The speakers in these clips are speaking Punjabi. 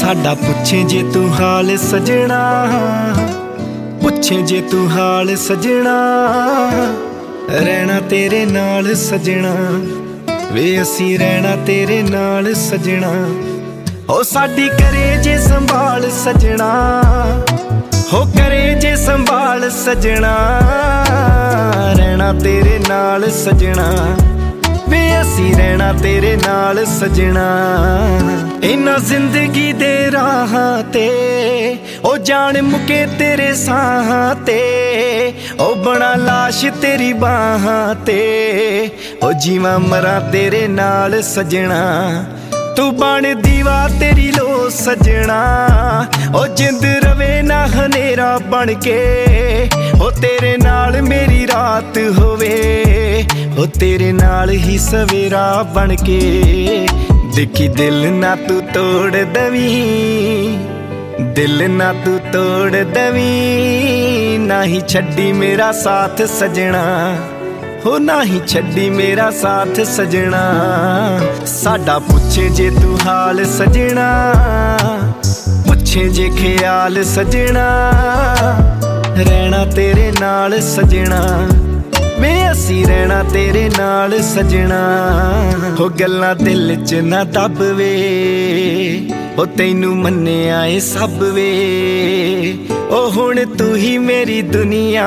ਸਾਡਾ ਪੁੱਛੇ ਜੇ ਤੂੰ ਹਾਲ ਸਜਣਾ, ਪੁੱਛੇ ਜੇ ਤੂੰ ਹਾਲ ਸਜਣਾ, ਰਹਿਣਾ ਤੇਰੇ ਨਾਲ ਸਜਣਾ ਵੇ ਅਸੀਂ ਰਹਿਣਾ ਤੇਰੇ ਨਾਲ ਸਜਣਾ। ਹੋ ਸਾਡੀ ਕਰੇ ਜੇ ਸੰਭਾਲ ਸਜਣਾ, ਹੋ ਕਰੇ ਜੇ ਸੰਭਾਲ ਸਜਣਾ, ਰਹਿਣਾ ਤੇਰੇ ਨਾਲ ਸਜਣਾ ਵੇ ਅਸੀਂ ਰਹਿਣਾ ਤੇਰੇ ਨਾਲ ਸਜਣਾ। ਇਨ੍ਹਾਂ ਜ਼ਿੰਦਗੀ ਦੇ ਰਾਹਾਂ ਤੇ ਉਹ ਜਾਣ ਮੁਕੇ ਤੇਰੇ ਸਾਹਾਂ ਤੇ, ਉਹ ਬਣਾ ਲਾਸ਼ ਤੇਰੀ ਬਾਹਾਂ ਤੇ, ਉਹ ਜੀਵਾਂ ਮਰਾਂ ਤੇਰੇ ਨਾਲ ਸਜਣਾ। ਤੂੰ ਬਣ ਦੀਵਾ ਤੇਰੀ ਲੋ ਸਜਣਾ, ਉਹ ਜਿੰਦ ਰਵੇ ਨਾ ਹਨੇਰਾ ਬਣ ਕੇ, ਉਹ ਤੇਰੇ ਨਾਲ ਮੇਰੀ ਰਾਤ ਹੋਵੇ, ਉਹ ਤੇਰੇ ਨਾਲ ਹੀ ਸਵੇਰਾ ਬਣ ਕੇ। ਦੇਖੀ ਦਿਲ ਨਾ ਤੂੰ ਤੋੜ ਦਵੀਂ, ਦਿਲ ਨਾ ਤੂੰ ਤੋੜ ਦਵੀਂ, ਨਾ ਹੀ ਛੱਡੀ ਮੇਰਾ ਸਾਥ ਸਜਣਾ, ਹੋ ਨਾ ਹੀ ਛੱਡੀ ਮੇਰਾ ਸਾਥ ਸਜਣਾ। ਸਾਡਾ ਪੁੱਛੇ ਜੇ ਤੂੰ ਹਾਲ ਸਜਣਾ, ਪੁੱਛੇ ਜੇ ਖਿਆਲ ਸਜਣਾ, ਰਹਿਣਾ ਤੇਰੇ ਨਾਲ ਸਜਣਾ ਵੇ ਅਸੀਂ ਰਹਿਣਾ ਤੇਰੇ ਨਾਲ ਸਜਣਾ। ਹੋ ਗੱਲਾਂ ਦਿਲ ਚ ਨਾ ਦੱਬ ਵੇ, ਉਹ ਤੈਨੂੰ ਮੰਨਿਆ ਏ ਸਭ ਵੇ, ਉਹ ਹੁਣ ਤੂੰ ਹੀ ਮੇਰੀ ਦੁਨੀਆ,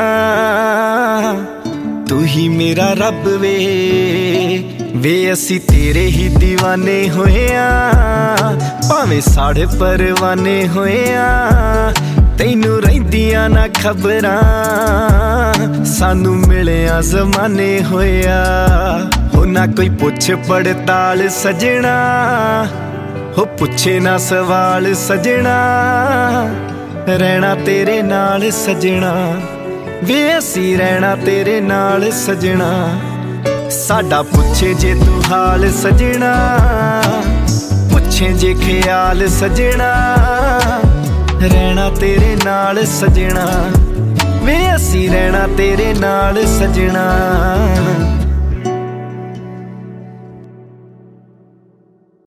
ਤੂੰ ਹੀ ਮੇਰਾ ਰੱਬ ਵੇ, ਵੇ ਅਸੀਂ ਤੇਰੇ ਹੀ دیਵਾਨੇ ਹੋਏ ਆ, ਭਾਵੇਂ ਸਾੜੇ ਪਰਵਾਨੇ ਹੋਏ ਆ। ਤੈਨੂੰ ਰਹਿੰਦੀਆਂ ਨਾ ਖਬਰਾਂ, ਸਾਨੂੰ ਮਿਲਿਆ ਜ਼ਮਾਨੇ ਹੋਇਆ, ਹੋ ਨਾ ਕੋਈ ਪੁੱਛ ਪੜਤਾਲ ਸਜਣਾ, ਹੋ ਪੁੱਛੇ ਨਾ ਸਵਾਲ ਸਜਣਾ, ਰਹਿਣਾ ਤੇਰੇ ਨਾਲ ਸਜਣਾ ਵੇ ਅਸੀਂ ਰਹਿਣਾ ਤੇਰੇ ਨਾਲ ਸਜਣਾ। ਸਾਡਾ ਪੁੱਛੇ ਜੇ ਤੂੰ ਹਾਲ ਸਜਣਾ, ਪੁੱਛੇ ਜੇ ਖਿਆਲ ਸਜਣਾ, ਰਹਿਣਾ ਤੇਰੇ ਨਾਲ ਸਜਣਾ ਵੇ ਅਸੀਂ ਰਹਿਣਾ ਤੇਰੇ ਨਾਲ ਸਜਣਾ।